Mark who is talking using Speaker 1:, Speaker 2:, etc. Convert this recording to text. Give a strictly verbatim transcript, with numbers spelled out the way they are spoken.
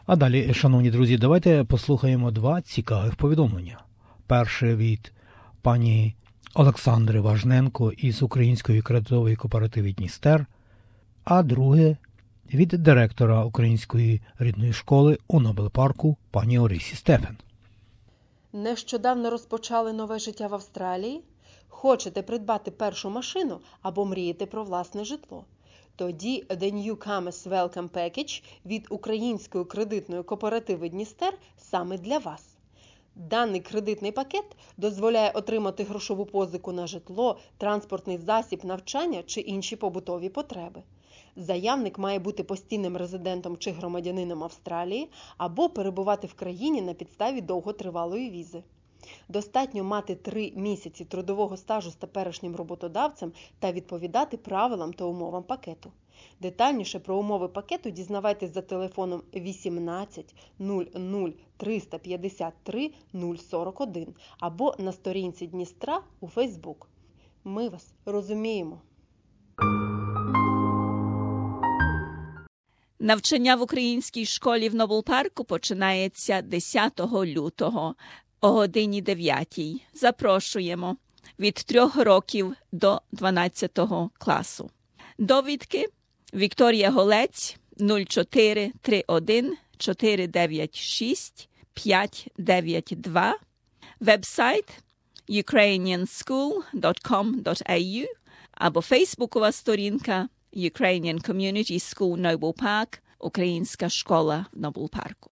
Speaker 1: А далі, шановні друзі, давайте послухаємо два цікавих повідомлення. Перше від пані Олександри Важненко із Української кредитової кооперативи «Дністер», а друге від директора Української рідної школи у Нобел-парку пані Орисі Стефен.
Speaker 2: Нещодавно розпочали нове життя в Австралії? Хочете придбати першу машину або мрієте про власне житло? Тоді The Newcomers Welcome Package від Української кредитної кооперативи «Дністер» саме для вас. Даний кредитний пакет дозволяє отримати грошову позику на житло, транспортний засіб, навчання чи інші побутові потреби. Заявник має бути постійним резидентом чи громадянином Австралії або перебувати в країні на підставі довготривалої візи. Достатньо мати три місяці трудового стажу з теперішнім роботодавцем та відповідати правилам та умовам пакету. Детальніше про умови пакету дізнавайтесь за телефоном вісімнадцять нуль нуль триста п'ятдесят три нуль сорок один або на сторінці Дністра у Фейсбук. Ми вас розуміємо.
Speaker 3: Навчання в українській школі в Нобел-парку починається десятого лютого о годині дев'ятій. Запрошуємо від трьох років до дванадцятого класу. Довідки Вікторія Голець нуль чотири три один чотири дев'ять шість п'ять дев'ять два, вебсайт ukrainian school dot com dot a u або фейсбукова сторінка Ukrainian Community School Noble Park, Українська школа в Нобел-парку.